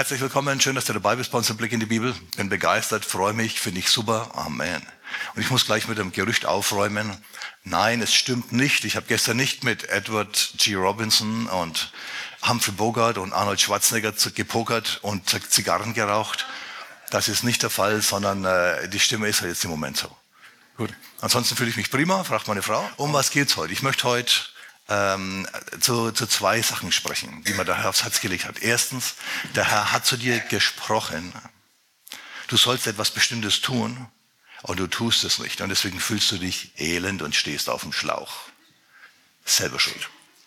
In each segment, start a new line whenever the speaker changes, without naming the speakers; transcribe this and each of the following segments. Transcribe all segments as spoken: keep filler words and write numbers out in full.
Herzlich willkommen, schön, dass du dabei bist bei uns im Blick in die Bibel. Bin begeistert, freue mich, finde ich super. Amen. Und ich muss gleich mit dem Gerücht aufräumen. Nein, es stimmt nicht. Ich habe gestern nicht mit Edward G. Robinson und Humphrey Bogart und Arnold Schwarzenegger gepokert und Zigarren geraucht. Das ist nicht der Fall, sondern äh, die Stimme ist halt jetzt im Moment so. Gut. Ansonsten fühle ich mich prima, fragt meine Frau. Um was geht's heute? Ich möchte heute ähm, zu, zu zwei Sachen sprechen, die mir der Herr aufs Herz gelegt hat. Erstens, der Herr hat zu dir gesprochen. Du sollst etwas Bestimmtes tun und du tust es nicht. Und deswegen fühlst du dich elend und stehst auf dem Schlauch. Selber schuld.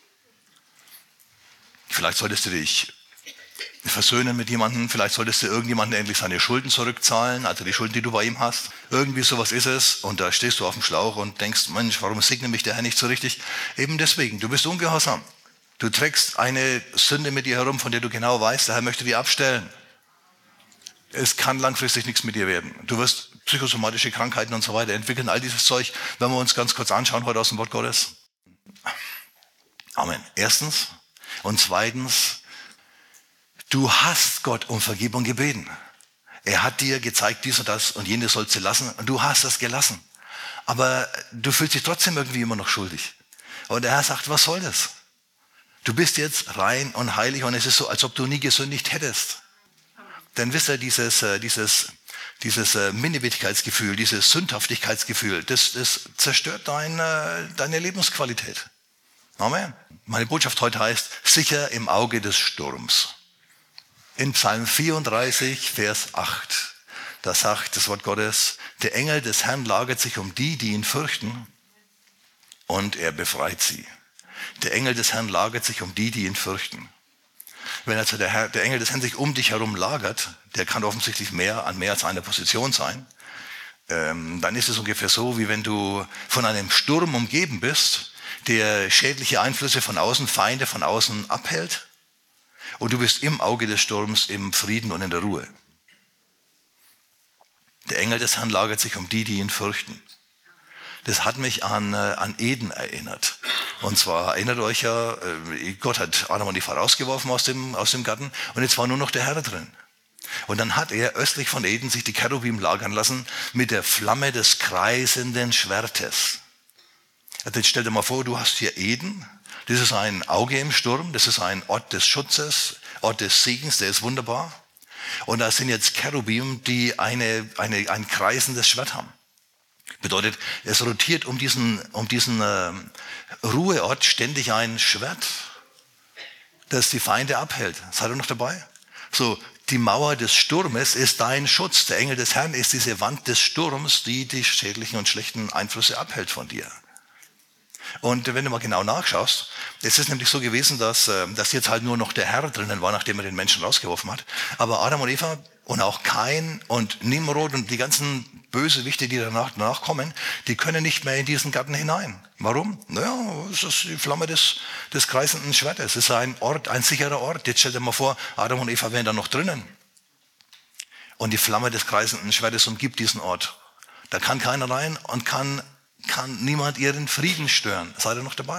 Vielleicht solltest du dich versöhnen mit jemandem, vielleicht solltest du irgendjemandem endlich seine Schulden zurückzahlen, also die Schulden, die du bei ihm hast. Irgendwie sowas ist es und da stehst du auf dem Schlauch und denkst, Mensch, warum segnet mich der Herr nicht so richtig? Eben deswegen, du bist ungehorsam. Du trägst eine Sünde mit dir herum, von der du genau weißt, der Herr möchte die abstellen. Es kann langfristig nichts mit dir werden. Du wirst psychosomatische Krankheiten und so weiter entwickeln, all dieses Zeug, wenn wir uns ganz kurz anschauen heute aus dem Wort Gottes. Amen. Erstens und zweitens, du hast Gott um Vergebung gebeten. Er hat dir gezeigt, dies und das und jenes sollst du lassen und du hast das gelassen. Aber du fühlst dich trotzdem irgendwie immer noch schuldig. Und der Herr sagt, was soll das? Du bist jetzt rein und heilig und es ist so, als ob du nie gesündigt hättest. Denn wisst ihr, dieses, dieses, dieses Minderwertigkeitsgefühl, dieses Sündhaftigkeitsgefühl, das, das zerstört deine, deine Lebensqualität. Amen. Meine Botschaft heute heißt, sicher im Auge des Sturms. In Psalm vierunddreißig, Vers acht, da sagt das Wort Gottes, der Engel des Herrn lagert sich um die, die ihn fürchten, und er befreit sie. Der Engel des Herrn lagert sich um die, die ihn fürchten. Wenn also der, Herr, der Engel des Herrn sich um dich herum lagert, der kann offensichtlich mehr an mehr als einer Position sein, ähm, dann ist es ungefähr so, wie wenn du von einem Sturm umgeben bist, der schädliche Einflüsse von außen, Feinde von außen abhält. Und du bist im Auge des Sturms, im Frieden und in der Ruhe. Der Engel des Herrn lagert sich um die, die ihn fürchten. Das hat mich an, äh, an Eden erinnert. Und zwar erinnert euch ja, äh, Gott hat Adam und Eva rausgeworfen aus dem, aus dem Garten und jetzt war nur noch der Herr drin. Und dann hat er östlich von Eden sich die Cherubim lagern lassen mit der Flamme des kreisenden Schwertes. Also jetzt stell dir mal vor, du hast hier Eden. Das ist ein Auge im Sturm, das ist ein Ort des Schutzes, Ort des Segens, der ist wunderbar. Und da sind jetzt Cherubim, die eine, eine, ein kreisendes Schwert haben. Bedeutet, es rotiert um diesen, um diesen äh, Ruheort ständig ein Schwert, das die Feinde abhält. Seid ihr noch dabei? So, die Mauer des Sturmes ist dein Schutz. Der Engel des Herrn ist diese Wand des Sturms, die die schädlichen und schlechten Einflüsse abhält von dir. Und wenn du mal genau nachschaust, es ist nämlich so gewesen, dass, dass jetzt halt nur noch der Herr drinnen war, nachdem er den Menschen rausgeworfen hat. Aber Adam und Eva und auch Kain und Nimrod und die ganzen Bösewichte, die danach, danach kommen, die können nicht mehr in diesen Garten hinein. Warum? Naja, es ist die Flamme des, des kreisenden Schwertes. Es ist ein Ort, ein sicherer Ort. Jetzt stell dir mal vor, Adam und Eva wären da noch drinnen. Und die Flamme des kreisenden Schwertes umgibt diesen Ort. Da kann keiner rein und kann kann niemand ihren Frieden stören. Seid ihr noch dabei?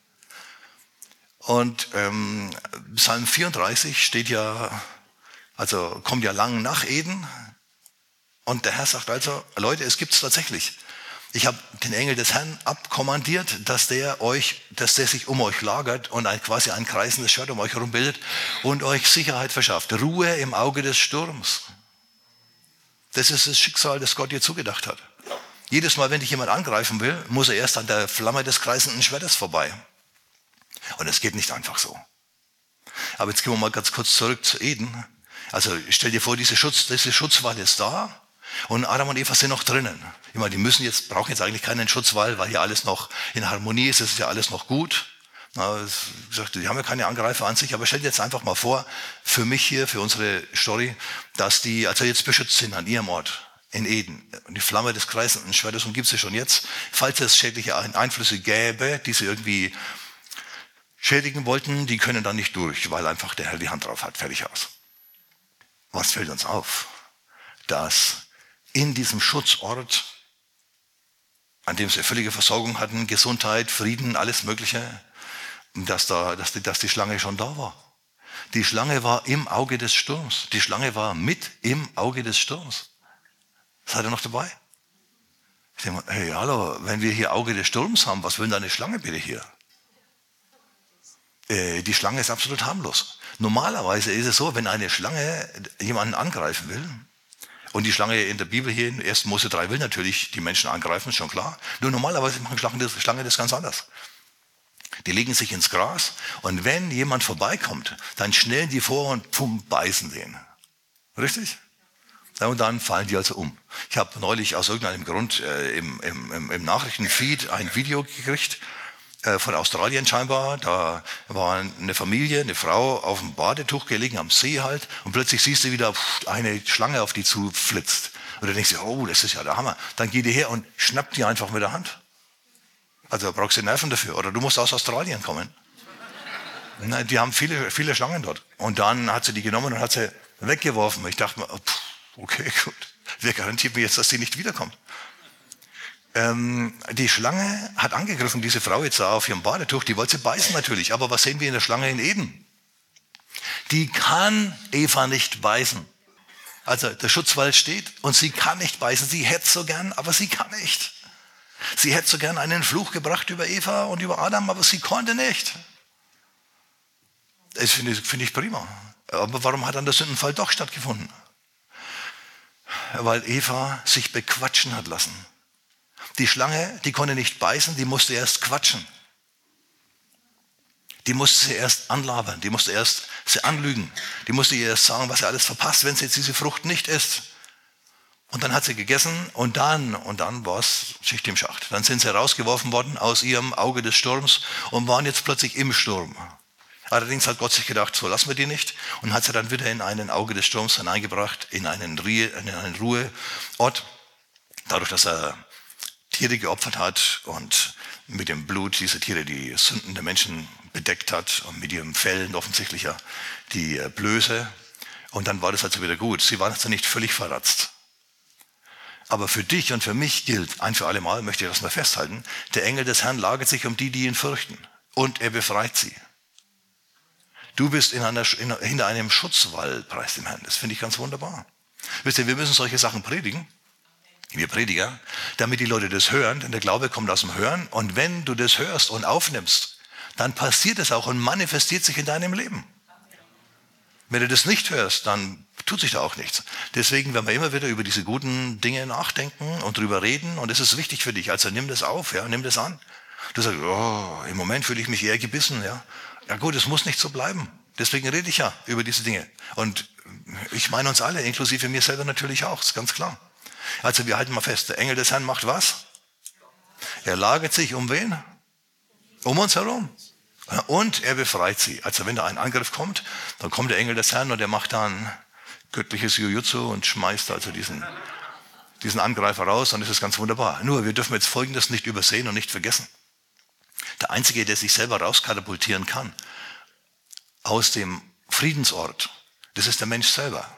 Und ähm, Psalm vierunddreißig steht ja, also kommt ja lang nach Eden. Und der Herr sagt also, Leute, es gibt's tatsächlich. Ich habe den Engel des Herrn abkommandiert, dass der euch, dass der sich um euch lagert und ein, quasi ein kreisendes Schwert um euch herum bildet und euch Sicherheit verschafft. Ruhe im Auge des Sturms. Das ist das Schicksal, das Gott dir zugedacht hat. Jedes Mal, wenn dich jemand angreifen will, muss er erst an der Flamme des kreisenden Schwertes vorbei. Und es geht nicht einfach so. Aber jetzt gehen wir mal ganz kurz zurück zu Eden. Also stell dir vor, diese, Schutz, diese Schutzwall ist da und Adam und Eva sind noch drinnen. Ich meine, die müssen jetzt, brauchen jetzt eigentlich keinen Schutzwall, weil hier alles noch in Harmonie ist, es ist ja alles noch gut. Na, das, wie gesagt, die haben ja keine Angreifer an sich, aber stell dir jetzt einfach mal vor, für mich hier, für unsere Story, dass die also jetzt beschützt sind an ihrem Ort. In Eden. Und die Flamme des kreisenden Schwertes umgibt sie schon jetzt. Falls es schädliche Einflüsse gäbe, die sie irgendwie schädigen wollten, die können dann nicht durch, weil einfach der Herr die Hand drauf hat. Fertig aus. Was fällt uns auf? Dass in diesem Schutzort, an dem sie völlige Versorgung hatten, Gesundheit, Frieden, alles Mögliche, dass, da, dass, die, dass die Schlange schon da war. Die Schlange war im Auge des Sturms. Die Schlange war mit im Auge des Sturms. Seid ihr noch dabei? Ich denke mal, hey, hallo, wenn wir hier Auge des Sturms haben, was will denn eine Schlange bitte hier? Äh, die Schlange ist absolut harmlos. Normalerweise ist es so, wenn eine Schlange jemanden angreifen will, und die Schlange in der Bibel hier in ersten Mose drei will natürlich die Menschen angreifen, ist schon klar. Nur normalerweise machen Schlangen das, Schlangen das ganz anders. Die legen sich ins Gras und wenn jemand vorbeikommt, dann schnellen die vor und pum, beißen den. Richtig? Ja, und dann fallen die also um. Ich habe neulich aus irgendeinem Grund äh, im, im, im Nachrichtenfeed ein Video gekriegt, äh, von Australien scheinbar. Da war eine Familie, eine Frau auf dem Badetuch gelegen, am See halt. Und plötzlich siehst du wieder pff, eine Schlange auf die zuflitzt. Und du denkst dir, oh, das ist ja der Hammer. Dann geht die her und schnappt die einfach mit der Hand. Also da brauchst du Nerven dafür. Oder du musst aus Australien kommen. Na, die haben viele, viele Schlangen dort. Und dann hat sie die genommen und hat sie weggeworfen. Ich dachte mir, pff, okay, gut. Wer garantiert mir jetzt, dass sie nicht wiederkommt? Ähm, die Schlange hat angegriffen, diese Frau jetzt da auf ihrem Badetuch. Die wollte sie beißen natürlich. Aber was sehen wir in der Schlange in Eden? Die kann Eva nicht beißen. Also der Schutzwall steht und sie kann nicht beißen. Sie hätte so gern, aber sie kann nicht. Sie hätte so gern einen Fluch gebracht über Eva und über Adam, aber sie konnte nicht. Das finde ich, finde ich prima. Aber warum hat dann der Sündenfall doch stattgefunden? Weil Eva sich bequatschen hat lassen. Die Schlange, die konnte nicht beißen, die musste erst quatschen. Die musste sie erst anlabern, die musste erst sie anlügen. Die musste ihr erst sagen, was sie alles verpasst, wenn sie jetzt diese Frucht nicht isst. Und dann hat sie gegessen und dann, und dann war es Schicht im Schacht. Dann sind sie rausgeworfen worden aus ihrem Auge des Sturms und waren jetzt plötzlich im Sturm. Allerdings hat Gott sich gedacht, so lassen wir die nicht und hat sie dann wieder in ein Auge des Sturms hineingebracht, in einen, Ruhe, in einen Ruheort. Dadurch, dass er Tiere geopfert hat und mit dem Blut dieser Tiere die Sünden der Menschen bedeckt hat und mit ihren Fellen offensichtlich ja die Blöße. Und dann war das also wieder gut. Sie waren also nicht völlig verratzt. Aber für dich und für mich gilt, ein für alle Mal, möchte ich das mal festhalten, der Engel des Herrn lagert sich um die, die ihn fürchten. Und er befreit sie. Du bist in einer, in, hinter einem Schutzwall, preis dem Herrn. Das finde ich ganz wunderbar. Wisst ihr, wir müssen solche Sachen predigen. Wir Prediger, damit die Leute das hören, denn der Glaube kommt aus dem Hören. Und wenn du das hörst und aufnimmst, dann passiert es auch und manifestiert sich in deinem Leben. Wenn du das nicht hörst, dann tut sich da auch nichts. Deswegen werden wir immer wieder über diese guten Dinge nachdenken und drüber reden. Und das ist wichtig für dich. Also nimm das auf, ja, nimm das an. Du sagst, oh, im Moment fühle ich mich eher gebissen. Ja, ja gut, es muss nicht so bleiben. Deswegen rede ich ja über diese Dinge. Und ich meine uns alle, inklusive mir selber natürlich auch, ist ganz klar. Also wir halten mal fest, der Engel des Herrn macht was? Er lagert sich um wen? Um uns herum. Und er befreit sie. Also wenn da ein Angriff kommt, dann kommt der Engel des Herrn und er macht dann göttliches Jujutsu und schmeißt also diesen, diesen Angreifer raus und das ist ganz wunderbar. Nur, wir dürfen jetzt Folgendes nicht übersehen und nicht vergessen. Der Einzige, der sich selber rauskatapultieren kann aus dem Friedensort, das ist der Mensch selber.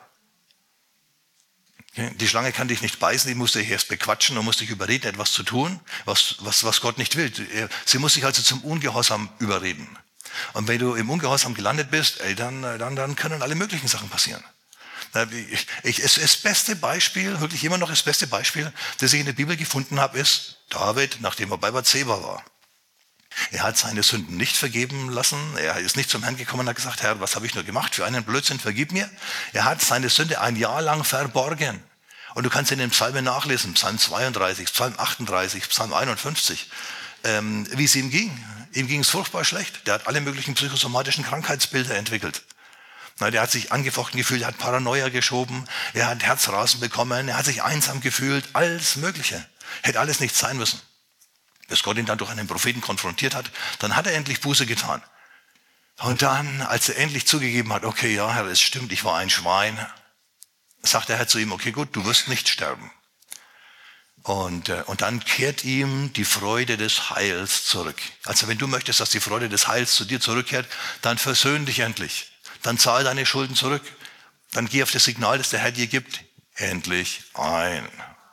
Die Schlange kann dich nicht beißen, die muss dich erst bequatschen und muss dich überreden, etwas zu tun, was, was, was Gott nicht will. Sie muss dich also zum Ungehorsam überreden. Und wenn du im Ungehorsam gelandet bist, ey, dann, dann, dann können alle möglichen Sachen passieren. Ich, ich, es, das beste Beispiel, wirklich immer noch das beste Beispiel, das ich in der Bibel gefunden habe, ist David, nachdem er bei Bathseba war. Er hat seine Sünden nicht vergeben lassen. Er ist nicht zum Herrn gekommen und hat gesagt, Herr, was habe ich nur gemacht für einen Blödsinn, vergib mir. Er hat seine Sünde ein Jahr lang verborgen. Und du kannst in den Psalmen nachlesen, Psalm zweiunddreißig, Psalm achtunddreißig, Psalm einundfünfzig, ähm, wie es ihm ging. Ihm ging es furchtbar schlecht. Der hat alle möglichen psychosomatischen Krankheitsbilder entwickelt. Na, der hat sich angefochten gefühlt, er hat Paranoia geschoben, er hat Herzrasen bekommen, er hat sich einsam gefühlt, alles Mögliche. Hätte alles nicht sein müssen. Bis Gott ihn dann durch einen Propheten konfrontiert hat, dann hat er endlich Buße getan. Und dann, als er endlich zugegeben hat, okay, ja, Herr, es stimmt, ich war ein Schwein, sagt der Herr zu ihm, okay, gut, du wirst nicht sterben. Und, und dann kehrt ihm die Freude des Heils zurück. Also wenn du möchtest, dass die Freude des Heils zu dir zurückkehrt, dann versöhn dich endlich. Dann zahl deine Schulden zurück. Dann geh auf das Signal, das der Herr dir gibt, endlich ein.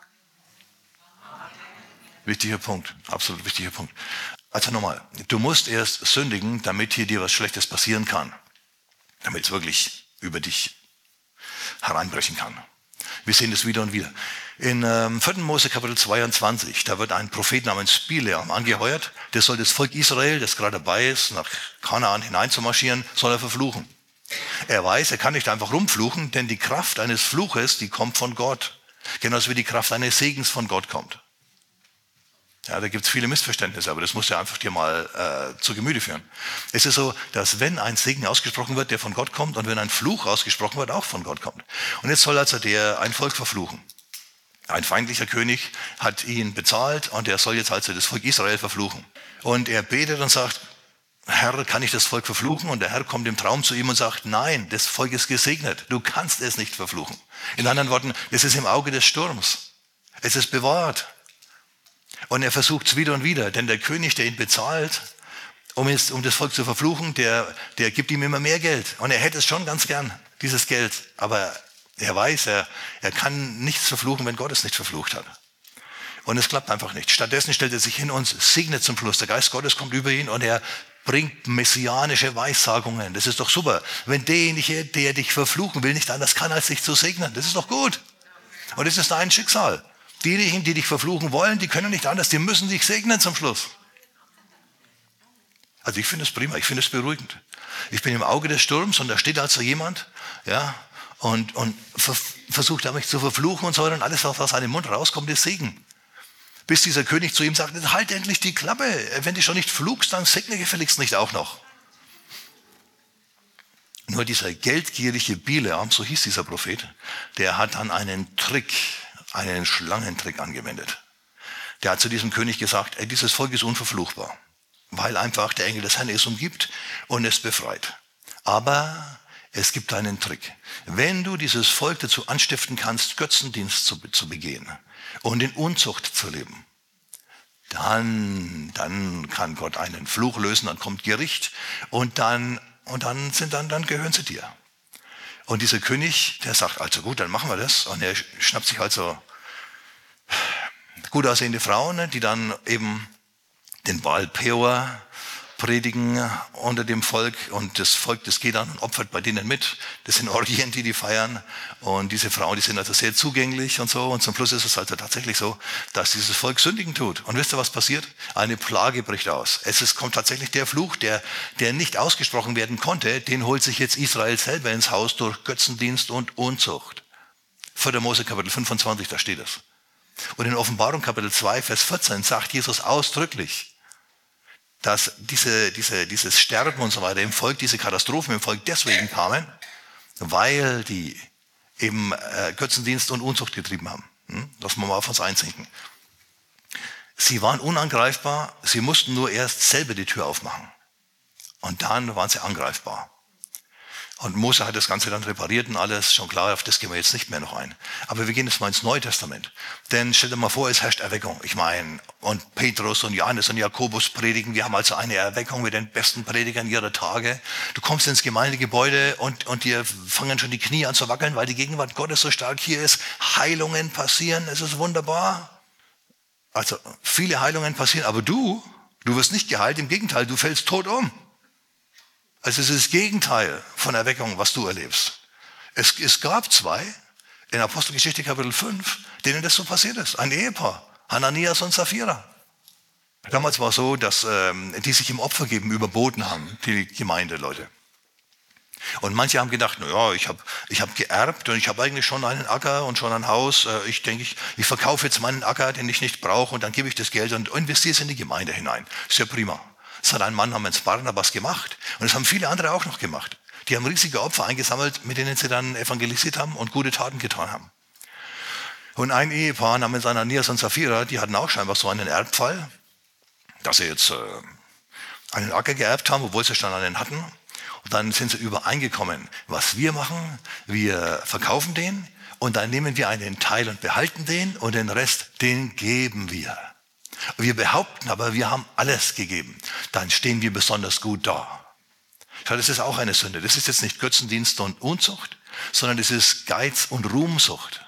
Wichtiger Punkt, absolut wichtiger Punkt. Also nochmal, du musst erst sündigen, damit hier dir was Schlechtes passieren kann. damit es wirklich über dich hereinbrechen kann. Wir sehen das wieder und wieder. In ähm, vierten Mose Kapitel zweiundzwanzig, da wird ein Prophet namens Bileam angeheuert, der soll das Volk Israel, das gerade dabei ist, nach Kanaan hineinzumarschieren, soll er verfluchen. Er weiß, er kann nicht einfach rumfluchen, denn die Kraft eines Fluches, die kommt von Gott. Genauso wie die Kraft eines Segens von Gott kommt. Ja, da gibt es viele Missverständnisse, aber das musst du einfach dir mal äh, zu Gemüte führen. Es ist so, dass wenn ein Segen ausgesprochen wird, der von Gott kommt, und wenn ein Fluch ausgesprochen wird, auch von Gott kommt. Und jetzt soll also der ein Volk verfluchen. Ein feindlicher König hat ihn bezahlt und er soll jetzt also das Volk Israel verfluchen. Und er betet und sagt, Herr, kann ich das Volk verfluchen? Und der Herr kommt im Traum zu ihm und sagt, nein, das Volk ist gesegnet. Du kannst es nicht verfluchen. In anderen Worten, es ist im Auge des Sturms. Es ist bewahrt. Und er versucht es wieder und wieder, denn der König, der ihn bezahlt, um, es, um das Volk zu verfluchen, der, der gibt ihm immer mehr Geld. Und er hätte es schon ganz gern, dieses Geld. Aber er weiß, er, er kann nichts verfluchen, wenn Gott es nicht verflucht hat. Und es klappt einfach nicht. Stattdessen stellt er sich hin und segnet zum Schluss. Der Geist Gottes kommt über ihn und er bringt messianische Weissagungen. Das ist doch super. Wenn derjenige, der dich verfluchen will, nicht anders kann, als dich zu segnen. Das ist doch gut. Und das ist dein Schicksal. Diejenigen, die dich verfluchen wollen, die können nicht anders. Die müssen dich segnen zum Schluss. Also ich finde es prima. Ich finde es beruhigend. Ich bin im Auge des Sturms und da steht also jemand, ja, und, und ver- versucht er mich zu verfluchen und so weiter. Und alles, was aus seinem Mund rauskommt, ist Segen. Bis dieser König zu ihm sagt, halt endlich die Klappe. Wenn du schon nicht flugst, dann segne gefälligst nicht auch noch. Nur dieser geldgierige Bileam, so hieß dieser Prophet, der hat dann einen Trick, einen Schlangentrick angewendet. Der hat zu diesem König gesagt, ey, dieses Volk ist unverfluchbar, weil einfach der Engel des Herrn es umgibt und es befreit. Aber es gibt einen Trick. Wenn du dieses Volk dazu anstiften kannst, Götzendienst zu, zu begehen und in Unzucht zu leben, dann, dann kann Gott einen Fluch lösen, dann kommt Gericht und dann, und dann, sind, dann, dann gehören sie dir. Und dieser König, der sagt, also gut, dann machen wir das. Und er schnappt sich also gut aussehende Frauen, die dann eben den Baal Peor predigen unter dem Volk. Und das Volk, das geht dann und opfert bei denen mit. Das sind Orgien, die die feiern. Und diese Frauen, die sind also sehr zugänglich und so. Und zum Schluss ist es also tatsächlich so, dass dieses Volk sündigen tut. Und wisst ihr, was passiert? Eine Plage bricht aus. Es ist, kommt tatsächlich der Fluch, der, der nicht ausgesprochen werden konnte, den holt sich jetzt Israel selber ins Haus durch Götzendienst und Unzucht. vierter Mose Kapitel fünfundzwanzig, da steht es. Und in Offenbarung Kapitel zwei, Vers vierzehn sagt Jesus ausdrücklich, dass diese, diese, dieses Sterben und so weiter im Volk, diese Katastrophen im Volk deswegen kamen, weil die eben äh, Götzendienst und Unzucht getrieben haben. Hm? Lassen wir mal auf uns einsinken. Sie waren unangreifbar, sie mussten nur erst selber die Tür aufmachen. Und dann waren sie angreifbar. Und Mose hat das Ganze dann repariert und alles, schon klar, auf das gehen wir jetzt nicht mehr noch ein. Aber wir gehen jetzt mal ins Neue Testament. Denn stell dir mal vor, es herrscht Erweckung. Ich meine, und Petrus und Johannes und Jakobus predigen. Wir haben also eine Erweckung mit den besten Predigern ihrer Tage. Du kommst ins Gemeindegebäude und, und dir fangen schon die Knie an zu wackeln, weil die Gegenwart Gottes so stark hier ist. Heilungen passieren, es ist wunderbar. Also viele Heilungen passieren, aber du, du wirst nicht geheilt, im Gegenteil, du fällst tot um. Also es ist das Gegenteil von Erweckung, was du erlebst. Es, es gab zwei, in Apostelgeschichte Kapitel fünf, denen das so passiert ist. Ein Ehepaar, Hananias und Sapphira. Damals war es so, dass ähm, die sich im Opfergeben überboten haben, die Gemeindeleute. Und manche haben gedacht, na ja, ich habe ich hab geerbt und ich habe eigentlich schon einen Acker und schon ein Haus. Ich denke, ich, ich verkaufe jetzt meinen Acker, den ich nicht brauche, und dann gebe ich das Geld und investiere es in die Gemeinde hinein. Ist ja prima. Das hat ein Mann namens Barnabas gemacht und das haben viele andere auch noch gemacht. Die haben riesige Opfer eingesammelt, mit denen sie dann evangelisiert haben und gute Taten getan haben. Und ein Ehepaar namens Ananias und Sapphira, die hatten auch scheinbar so einen Erbfall, dass sie jetzt äh, einen Acker geerbt haben, obwohl sie schon einen hatten. Und dann sind sie übereingekommen, was wir machen, wir verkaufen den und dann nehmen wir einen Teil und behalten den und den Rest, den geben wir. Wir behaupten aber, wir haben alles gegeben. Dann stehen wir besonders gut da. Das ist auch eine Sünde. Das ist jetzt nicht Götzendienst und Unzucht, sondern das ist Geiz und Ruhmsucht.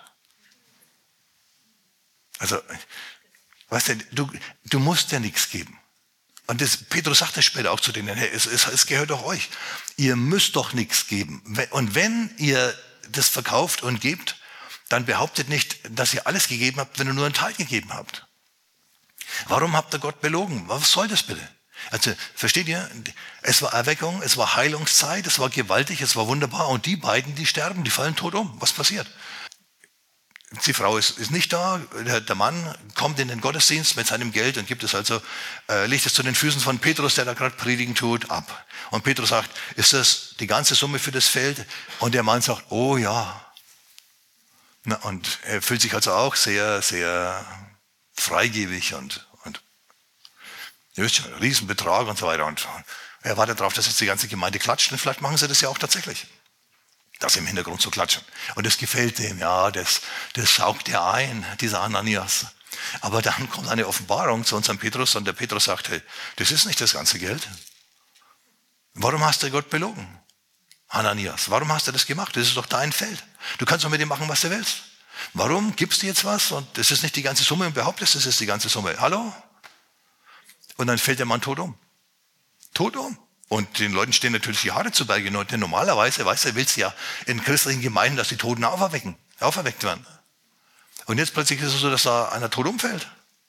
Also, weißt du, du, du musst ja nichts geben. Und das, Petrus sagt das später auch zu denen, hey, es, es, es gehört doch euch. Ihr müsst doch nichts geben. Und wenn ihr das verkauft und gebt, dann behauptet nicht, dass ihr alles gegeben habt, wenn ihr nur einen Teil gegeben habt. Warum habt ihr Gott belogen? Was soll das bitte? Also, versteht ihr? Es war Erweckung, es war Heilungszeit, es war gewaltig, es war wunderbar. Und die beiden, die sterben, die fallen tot um. Was passiert? Die Frau ist, ist nicht da, der, der Mann kommt in den Gottesdienst mit seinem Geld und gibt es also, äh, legt es zu den Füßen von Petrus, der da gerade predigen tut, ab. Und Petrus sagt, ist das die ganze Summe für das Feld? Und der Mann sagt, oh ja. Na, und er fühlt sich also auch sehr, sehr freigebig und, und ihr wisst schon, Riesenbetrag und so weiter. Und er wartet darauf, dass jetzt die ganze Gemeinde klatscht und vielleicht machen sie das ja auch tatsächlich. Das im Hintergrund zu klatschen. Und das gefällt dem, ja, das, das saugt er ein, dieser Ananias. Aber dann kommt eine Offenbarung zu unserem Petrus und der Petrus sagt, hey, das ist nicht das ganze Geld. Warum hast du Gott belogen? Ananias, warum hast du das gemacht? Das ist doch dein Feld. Du kannst doch mit dem machen, was du willst. Warum gibst du jetzt was und das ist nicht die ganze Summe und behauptest, das ist die ganze Summe. Hallo? Und dann fällt der Mann tot um. Tot um. Und den Leuten stehen natürlich die Haare zu Berge. Denn normalerweise, weißt du, willst du ja in christlichen Gemeinden, dass die Toten auferwecken, auferweckt werden. Und jetzt plötzlich ist es so, dass da einer tot umfällt.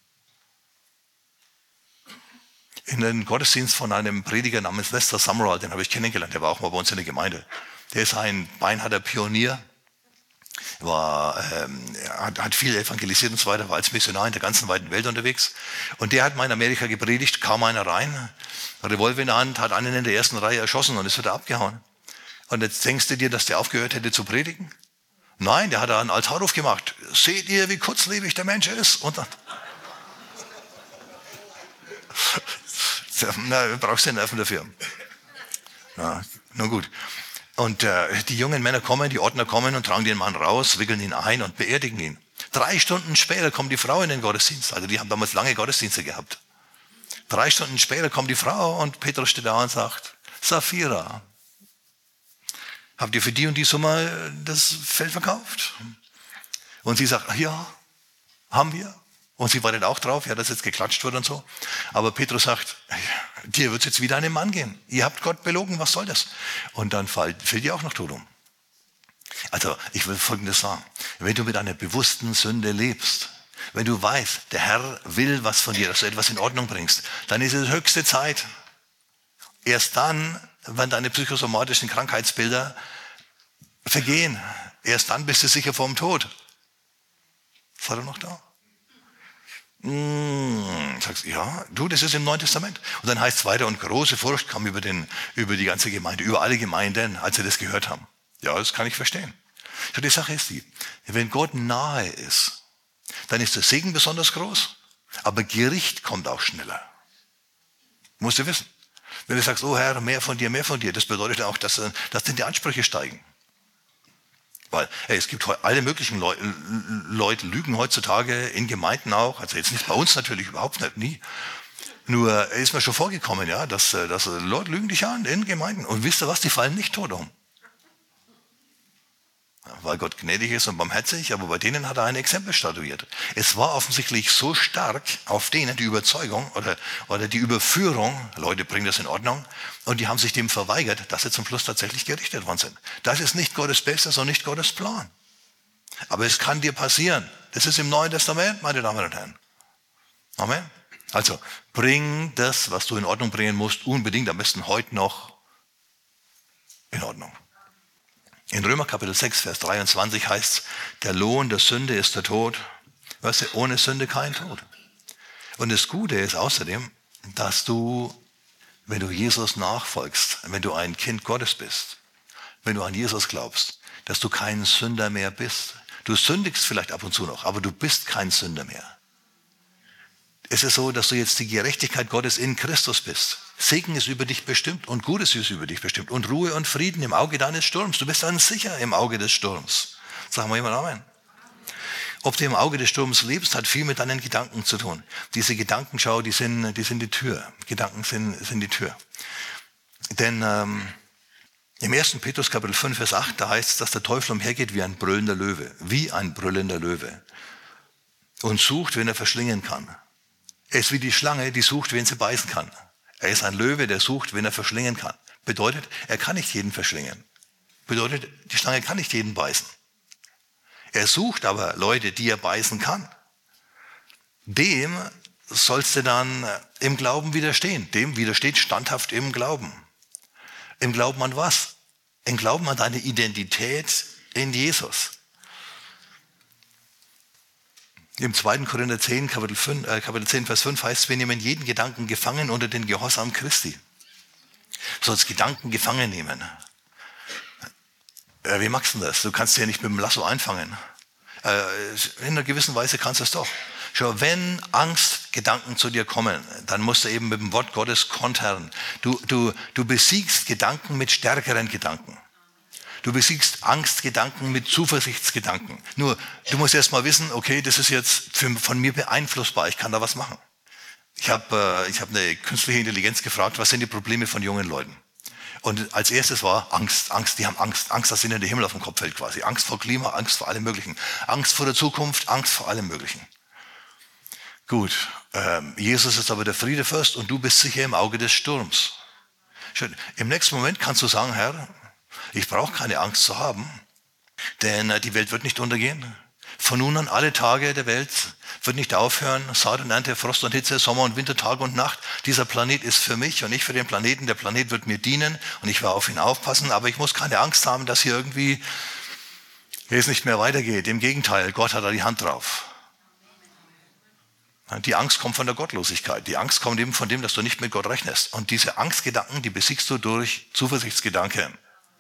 In den Gottesdienst von einem Prediger namens Lester Sumrall, den habe ich kennengelernt, der war auch mal bei uns in der Gemeinde. Der ist ein beinharter Pionier, war, ähm, hat, hat viel evangelisiert und so weiter, war als Missionar in der ganzen weiten Welt unterwegs. Und der hat mal in Amerika gepredigt, kam einer rein, Revolver in der Hand, hat einen in der ersten Reihe erschossen und ist wieder abgehauen. Und jetzt denkst du dir, dass der aufgehört hätte zu predigen? Nein, der hat einen Altarruf gemacht. Seht ihr, wie kurzlebig der Mensch ist? Und dann na, du brauchst den Nerven dafür. Na, nun gut. Und äh, die jungen Männer kommen, die Ordner kommen und tragen den Mann raus, wickeln ihn ein und beerdigen ihn. Drei Stunden später kommt die Frau in den Gottesdienst. Also die haben damals lange Gottesdienste gehabt. Drei Stunden später kommt die Frau und Petrus steht da und sagt, Sapphira, habt ihr für die und die Summe das Feld verkauft? Und sie sagt, ja, haben wir. Und sie wartet auch drauf, ja, dass jetzt geklatscht wird und so. Aber Petrus sagt, dir wird es jetzt wieder einem Mann gehen. Ihr habt Gott belogen, was soll das? Und dann fällt, fällt ihr auch noch tot um. Also ich will Folgendes sagen. Wenn du mit einer bewussten Sünde lebst, wenn du weißt, der Herr will was von dir, dass du etwas in Ordnung bringst, dann ist es höchste Zeit. Erst dann, wenn deine psychosomatischen Krankheitsbilder vergehen, erst dann bist du sicher vorm Tod. Seid ihr noch da? Mmh, sagst ja, du, das ist im Neuen Testament. Und dann heißt es weiter, und große Furcht kam über, den, über die ganze Gemeinde, über alle Gemeinden, als sie das gehört haben. Ja, das kann ich verstehen. So, die Sache ist die, wenn Gott nahe ist, dann ist der Segen besonders groß, aber Gericht kommt auch schneller. Musst du wissen. Wenn du sagst, oh Herr, mehr von dir, mehr von dir, das bedeutet auch, dass, dass dann die Ansprüche steigen. Weil hey, es gibt alle möglichen Leute, Leute lügen heutzutage in Gemeinden auch, also jetzt nicht bei uns natürlich, überhaupt nicht, nie. Nur ist mir schon vorgekommen, ja, dass, dass Leute lügen dich an in Gemeinden und wisst ihr was, die fallen nicht tot um. Weil Gott gnädig ist und barmherzig, aber bei denen hat er ein Exempel statuiert. Es war offensichtlich so stark auf denen die Überzeugung oder, oder die Überführung, Leute bringen das in Ordnung, und die haben sich dem verweigert, dass sie zum Schluss tatsächlich gerichtet worden sind. Das ist nicht Gottes Bestes und nicht Gottes Plan. Aber es kann dir passieren. Das ist im Neuen Testament, meine Damen und Herren. Amen. Also, bring das, was du in Ordnung bringen musst, unbedingt, am besten heute noch in Ordnung. In Römer Kapitel sechs, Vers dreiundzwanzig heißt es, der Lohn der Sünde ist der Tod. Weißt du, ohne Sünde kein Tod. Und das Gute ist außerdem, dass du, wenn du Jesus nachfolgst, wenn du ein Kind Gottes bist, wenn du an Jesus glaubst, dass du kein Sünder mehr bist. Du sündigst vielleicht ab und zu noch, aber du bist kein Sünder mehr. Es ist so, dass du jetzt die Gerechtigkeit Gottes in Christus bist. Segen ist über dich bestimmt und Gutes ist über dich bestimmt. Und Ruhe und Frieden im Auge deines Sturms. Du bist dann sicher im Auge des Sturms. Sagen wir jemand Amen. Ob du im Auge des Sturms lebst, hat viel mit deinen Gedanken zu tun. Diese Gedankenschau, die sind, die sind die Tür. Gedanken sind, sind die Tür. Denn ähm, im ersten Petrus Kapitel fünf, Vers acht, da heißt es, dass der Teufel umhergeht wie ein brüllender Löwe. Wie ein brüllender Löwe. Und sucht, wen er verschlingen kann. Er ist wie die Schlange, die sucht, wen sie beißen kann. Er ist ein Löwe, der sucht, wen er verschlingen kann. Bedeutet, er kann nicht jeden verschlingen. Bedeutet, die Schlange kann nicht jeden beißen. Er sucht aber Leute, die er beißen kann. Dem sollst du dann im Glauben widerstehen. Dem widersteht standhaft im Glauben. Im Glauben an was? Im Glauben an deine Identität in Jesus. Im zweiten Korinther zehn, Kapitel, fünf, äh, Kapitel zehn, Vers fünf heißt es, wir nehmen jeden Gedanken gefangen unter den Gehorsam Christi. Du sollst Gedanken gefangen nehmen. Äh, wie machst du das? Du kannst sie ja nicht mit dem Lasso einfangen. Äh, in einer gewissen Weise kannst du es doch. Schau, wenn Angstgedanken zu dir kommen, dann musst du eben mit dem Wort Gottes kontern. Du, du, du besiegst Gedanken mit stärkeren Gedanken. Du besiegst Angstgedanken mit Zuversichtsgedanken. Nur, du musst erst mal wissen, okay, das ist jetzt für, von mir beeinflussbar, ich kann da was machen. Ich habe äh, ich hab eine künstliche Intelligenz gefragt, was sind die Probleme von jungen Leuten? Und als erstes war Angst, Angst, die haben Angst, Angst, dass ihnen der Himmel auf den Kopf fällt quasi. Angst vor Klima, Angst vor allem Möglichen. Angst vor der Zukunft, Angst vor allem Möglichen. Gut, ähm, Jesus ist aber der Friedefürst und du bist sicher im Auge des Sturms. Schön. Im nächsten Moment kannst du sagen, Herr, ich brauche keine Angst zu haben, denn äh, die Welt wird nicht untergehen. Von nun an alle Tage der Welt wird nicht aufhören. Saat und Ernte, Frost und Hitze, Sommer und Winter, Tag und Nacht. Dieser Planet ist für mich und nicht für den Planeten. Der Planet wird mir dienen und ich werde auf ihn aufpassen. Aber ich muss keine Angst haben, dass hier irgendwie es nicht mehr weitergeht. Im Gegenteil, Gott hat da die Hand drauf. Die Angst kommt von der Gottlosigkeit. Die Angst kommt eben von dem, dass du nicht mit Gott rechnest. Und diese Angstgedanken, die besiegst du durch Zuversichtsgedanken.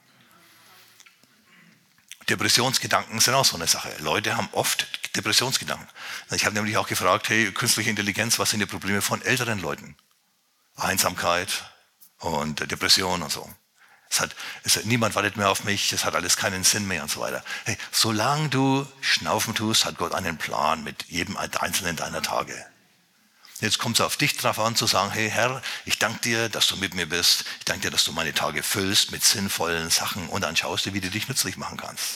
Depressionsgedanken sind auch so eine Sache. Leute haben oft Depressionsgedanken. Ich habe nämlich auch gefragt, hey, künstliche Intelligenz, was sind die Probleme von älteren Leuten? Einsamkeit und Depression und so. Es hat, es hat, niemand wartet mehr auf mich, es hat alles keinen Sinn mehr und so weiter. Hey, solange du Schnaufen tust, hat Gott einen Plan mit jedem einzelnen deiner Tage. Jetzt kommt es auf dich drauf an, zu sagen, hey Herr, ich danke dir, dass du mit mir bist. Ich danke dir, dass du meine Tage füllst mit sinnvollen Sachen und dann schaust du, wie du dich nützlich machen kannst.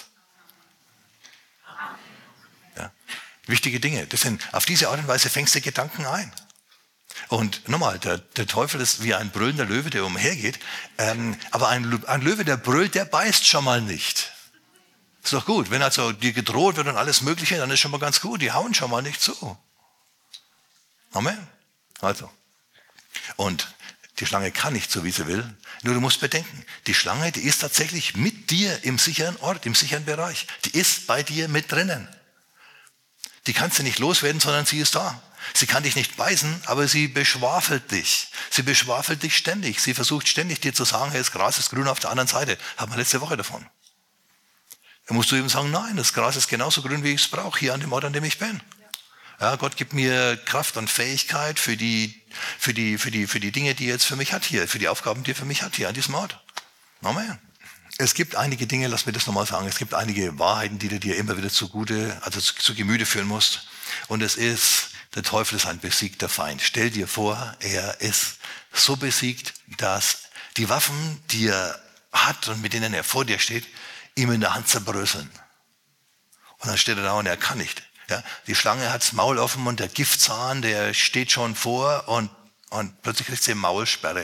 Ja? Wichtige Dinge. Das sind, auf diese Art und Weise fängst du Gedanken ein. Und nochmal, der, der Teufel ist wie ein brüllender Löwe, der umhergeht. Ähm, aber ein, ein Löwe, der brüllt, der beißt schon mal nicht. Ist doch gut. Wenn also dir gedroht wird und alles Mögliche, dann ist schon mal ganz gut. Die hauen schon mal nicht zu. Amen. Also. Und die Schlange kann nicht so, wie sie will. Nur du musst bedenken, die Schlange, die ist tatsächlich mit dir im sicheren Ort, im sicheren Bereich. Die ist bei dir mit drinnen. Die kannst du nicht loswerden, sondern sie ist da. Sie kann dich nicht beißen, aber sie beschwafelt dich. Sie beschwafelt dich ständig. Sie versucht ständig dir zu sagen, hey, das Gras ist grün auf der anderen Seite. Haben wir letzte Woche davon. Dann musst du eben sagen, nein, das Gras ist genauso grün, wie ich es brauche, hier an dem Ort, an dem ich bin. Ja, Gott gibt mir Kraft und Fähigkeit für die, für, die, für, die, für die Dinge, die er jetzt für mich hat hier, für die Aufgaben, die er für mich hat hier an diesem Ort. Amen. Es gibt einige Dinge, lass mir das nochmal sagen, es gibt einige Wahrheiten, die du dir immer wieder zugute, also zu, zu Gemüte führen musst. Und es ist, der Teufel ist ein besiegter Feind. Stell dir vor, er ist so besiegt, dass die Waffen, die er hat und mit denen er vor dir steht, ihm in der Hand zerbröseln. Und dann steht er da und er kann nicht. Ja, die Schlange hat das Maul offen und der Giftzahn, der steht schon vor und, und plötzlich kriegt sie eine Maulsperre.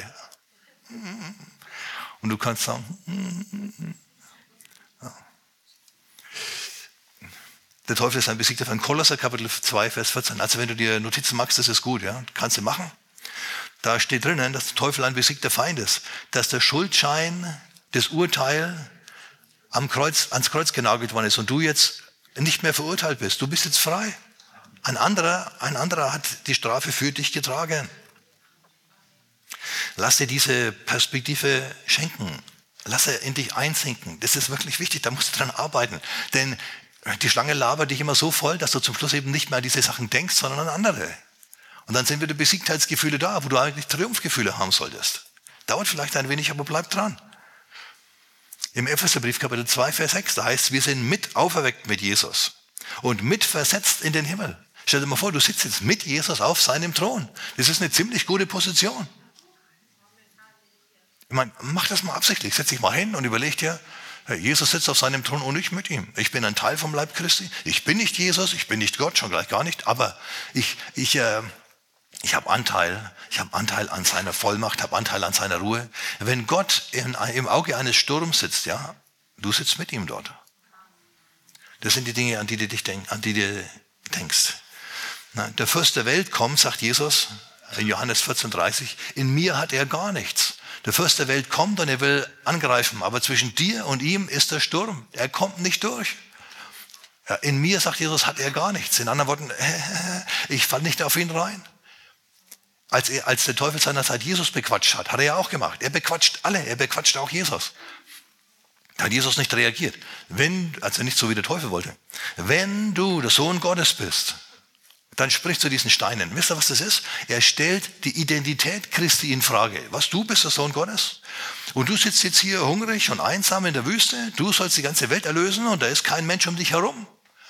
Und du kannst sagen, ja. Der Teufel ist ein Besiegter von Kolosser, Kapitel zwei, Vers vierzehn. Also wenn du dir Notizen machst, das ist gut, ja, kannst du machen. Da steht drinnen, dass der Teufel ein besiegter Feind ist, dass der Schuldschein, das Urteil am Kreuz, ans Kreuz genagelt worden ist und du jetzt nicht mehr verurteilt bist. Du bist jetzt frei. Ein anderer, ein anderer hat die Strafe für dich getragen. Lass dir diese Perspektive schenken. Lass er in dich einsinken. Das ist wirklich wichtig, da musst du dran arbeiten. Denn die Schlange labert dich immer so voll, dass du zum Schluss eben nicht mehr an diese Sachen denkst, sondern an andere. Und dann sind wieder Besiegtheitsgefühle da, wo du eigentlich Triumphgefühle haben solltest. Dauert vielleicht ein wenig, aber bleib dran. Im Epheserbrief Kapitel zwei, Vers sechs, da heißt es, wir sind mit auferweckt mit Jesus und mit versetzt in den Himmel. Stell dir mal vor, du sitzt jetzt mit Jesus auf seinem Thron. Das ist eine ziemlich gute Position. Ich meine, mach das mal absichtlich. Setz dich mal hin und überleg dir, Jesus sitzt auf seinem Thron und ich mit ihm. Ich bin ein Teil vom Leib Christi. Ich bin nicht Jesus, ich bin nicht Gott, schon gleich gar nicht. Aber ich, ich, äh, Ich habe Anteil, ich habe Anteil an seiner Vollmacht, habe Anteil an seiner Ruhe. Wenn Gott in, im Auge eines Sturms sitzt, ja, du sitzt mit ihm dort. Das sind die Dinge, an die du dich denk, an die du denkst. Na, der Fürst der Welt kommt, sagt Jesus in Johannes vierzehn dreißig, in mir hat er gar nichts. Der Fürst der Welt kommt und er will angreifen, aber zwischen dir und ihm ist der Sturm. Er kommt nicht durch. Ja, in mir, sagt Jesus, hat er gar nichts. In anderen Worten, ich falle nicht auf ihn rein. Als, er, als der Teufel seinerzeit Jesus bequatscht hat, hat er ja auch gemacht. Er bequatscht alle, er bequatscht auch Jesus. Da hat Jesus nicht reagiert. Wenn, also nicht so wie der Teufel wollte. Wenn du der Sohn Gottes bist, dann sprich zu diesen Steinen. Wisst ihr, was das ist? Er stellt die Identität Christi in Frage. Was, du bist der Sohn Gottes? Und du sitzt jetzt hier hungrig und einsam in der Wüste. Du sollst die ganze Welt erlösen und da ist kein Mensch um dich herum.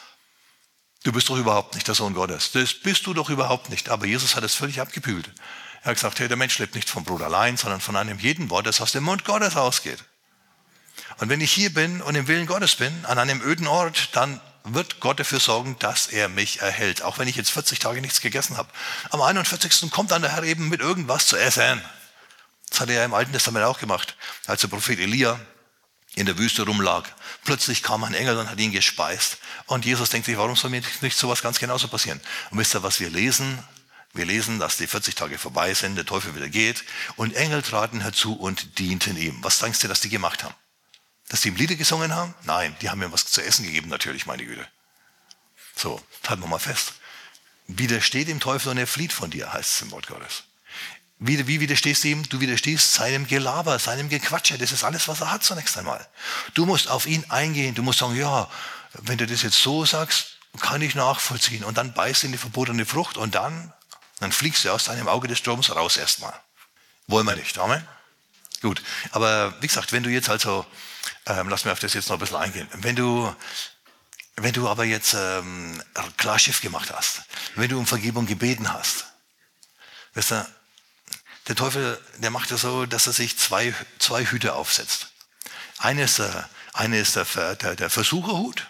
Du bist doch überhaupt nicht der Sohn Gottes. Das bist du doch überhaupt nicht. Aber Jesus hat es völlig abgebügelt. Er hat gesagt, hey, der Mensch lebt nicht vom Brot allein, sondern von einem jeden Wort, das aus dem Mund Gottes ausgeht. Und wenn ich hier bin und im Willen Gottes bin, an einem öden Ort, dann wird Gott dafür sorgen, dass er mich erhält. Auch wenn ich jetzt vierzig Tage nichts gegessen habe. Am einundvierzigsten kommt dann der Herr eben mit irgendwas zu essen. Das hat er ja im Alten Testament auch gemacht, als der Prophet Elia in der Wüste rumlag. Plötzlich kam ein Engel und hat ihn gespeist. Und Jesus denkt sich, warum soll mir nicht sowas ganz genauso passieren? Und wisst ihr, was wir lesen? Wir lesen, dass die vierzig Tage vorbei sind, der Teufel wieder geht. Und Engel traten herzu und dienten ihm. Was denkst du, dass die gemacht haben? Dass die ihm Lieder gesungen haben? Nein, die haben ihm was zu essen gegeben, natürlich, meine Güte. So, halten wir mal fest. Widersteht dem Teufel und er flieht von dir, heißt es im Wort Gottes. Wie, wie widerstehst du ihm? Du widerstehst seinem Gelaber, seinem Gequatsche. Das ist alles, was er hat zunächst einmal. Du musst auf ihn eingehen. Du musst sagen, ja, wenn du das jetzt so sagst, kann ich nachvollziehen. Und dann beißt in die verbotene Frucht und dann, dann fliegst du aus deinem Auge des Sturms raus erstmal. Wollen wir nicht, Amen? Gut, aber wie gesagt, wenn du jetzt also, ähm, lass mir auf das jetzt noch ein bisschen eingehen. Wenn du, wenn du aber jetzt ähm, klar Schiff gemacht hast, wenn du um Vergebung gebeten hast, weißt du, der Teufel, der macht es so, dass er sich zwei, zwei Hüte aufsetzt. Eine ist der, eine ist der, der, der Versucherhut.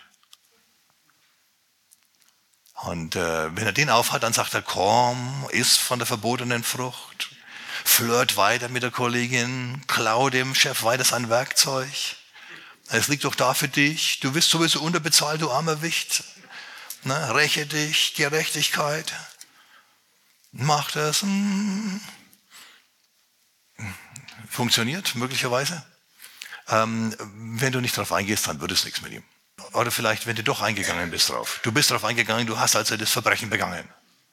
Und äh, wenn er den aufhat, dann sagt er, komm, iss von der verbotenen Frucht. Flirt weiter mit der Kollegin, klau dem Chef weiter sein Werkzeug. Es liegt doch da für dich. Du wirst sowieso unterbezahlt, du armer Wicht. Ne? Räche dich, Gerechtigkeit. Mach das. Hm. Funktioniert möglicherweise. Ähm, wenn du nicht darauf eingehst, dann wird es nichts mit ihm. Oder vielleicht, wenn du doch eingegangen bist drauf. Du bist darauf eingegangen, du hast also das Verbrechen begangen.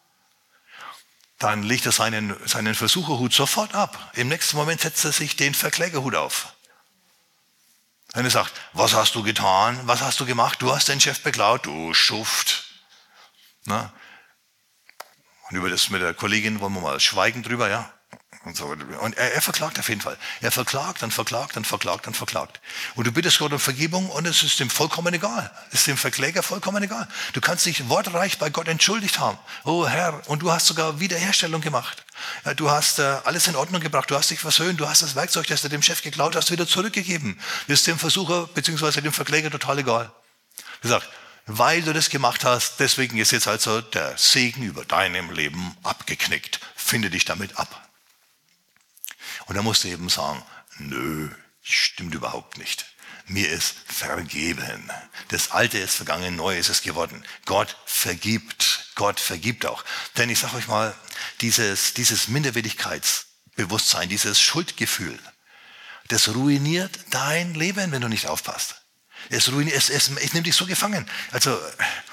Dann legt er seinen, seinen Versucherhut sofort ab. Im nächsten Moment setzt er sich den Verklägerhut auf. Und er sagt, was hast du getan? Was hast du gemacht? Du hast den Chef beklaut, du Schuft. Na? Und über das mit der Kollegin wollen wir mal schweigen drüber, ja. Und, so. und er, er verklagt auf jeden Fall. Er verklagt, dann verklagt, dann verklagt, dann verklagt. Und du bittest Gott um Vergebung und es ist ihm vollkommen egal. Es ist dem Verkläger vollkommen egal. Du kannst dich wortreich bei Gott entschuldigt haben. Oh Herr, und du hast sogar Wiederherstellung gemacht. Ja, du hast äh, alles in Ordnung gebracht. Du hast dich versöhnt. Du hast das Werkzeug, das du dem Chef geklaut hast, wieder zurückgegeben. Das ist dem Versucher bzw. dem Verkläger total egal. Er sagt, weil du das gemacht hast, deswegen ist jetzt also der Segen über deinem Leben abgeknickt. Finde dich damit ab. Und da musst du eben sagen, nö, stimmt überhaupt nicht. Mir ist vergeben. Das Alte ist vergangen, neu ist es geworden. Gott vergibt. Gott vergibt auch. Denn ich sage euch mal, dieses, dieses Minderwertigkeitsbewusstsein, dieses Schuldgefühl, das ruiniert dein Leben, wenn du nicht aufpasst. Es, ruiniert, es, es, es nimmt dich so gefangen. Also,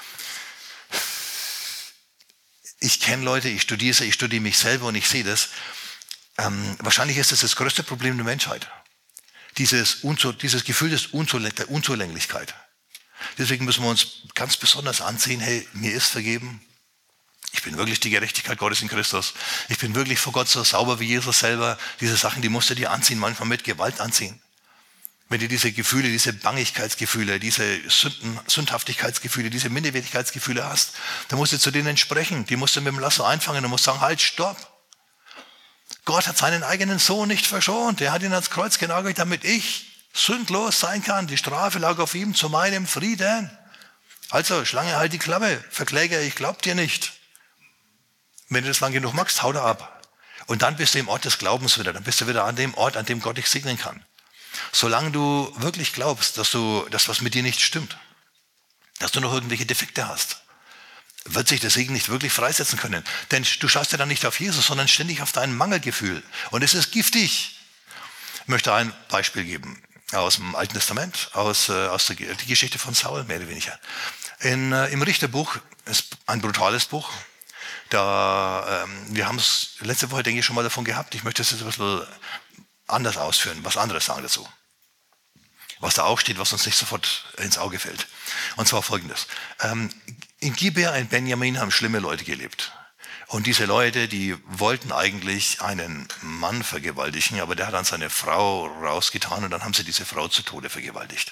ich kenne Leute, ich studiere ich studiere mich selber und ich sehe das. Ähm, wahrscheinlich ist das das größte Problem der Menschheit. Dieses, Unzu, dieses Gefühl des Unzuläng- der Unzulänglichkeit. Deswegen müssen wir uns ganz besonders anziehen, hey, mir ist vergeben. Ich bin wirklich die Gerechtigkeit Gottes in Christus. Ich bin wirklich vor Gott so sauber wie Jesus selber. Diese Sachen, die musst du dir anziehen, manchmal mit Gewalt anziehen. Wenn du diese Gefühle, diese Bangigkeitsgefühle, diese Sünden, Sündhaftigkeitsgefühle, diese Minderwertigkeitsgefühle hast, dann musst du zu denen sprechen. Die musst du mit dem Lasso einfangen und musst sagen, halt, stopp. Gott hat seinen eigenen Sohn nicht verschont. Er hat ihn ans Kreuz genagelt, damit ich sündlos sein kann. Die Strafe lag auf ihm zu meinem Frieden. Also, Schlange, halt die Klappe. Verkläger, ich glaub dir nicht. Wenn du das lang genug magst, hau da ab. Und dann bist du im Ort des Glaubens wieder. Dann bist du wieder an dem Ort, an dem Gott dich segnen kann. Solange du wirklich glaubst, dass du, dass was mit dir nicht stimmt, dass du noch irgendwelche Defekte hast, wird sich der Segen nicht wirklich freisetzen können. Denn du schaust ja dann nicht auf Jesus, sondern ständig auf dein Mangelgefühl. Und es ist giftig. Ich möchte ein Beispiel geben aus dem Alten Testament, aus, äh, aus der die Geschichte von Saul, mehr oder weniger. In, äh, Im Richterbuch ist ein brutales Buch. Da, ähm, wir haben es letzte Woche, denke ich, schon mal davon gehabt. Ich möchte es jetzt ein bisschen anders ausführen, was anderes sagen dazu. Was da auch steht, was uns nicht sofort ins Auge fällt. Und zwar Folgendes. Ähm, in Gibea in Benjamin haben schlimme Leute gelebt. Und diese Leute, die wollten eigentlich einen Mann vergewaltigen, aber der hat dann seine Frau rausgetan und dann haben sie diese Frau zu Tode vergewaltigt.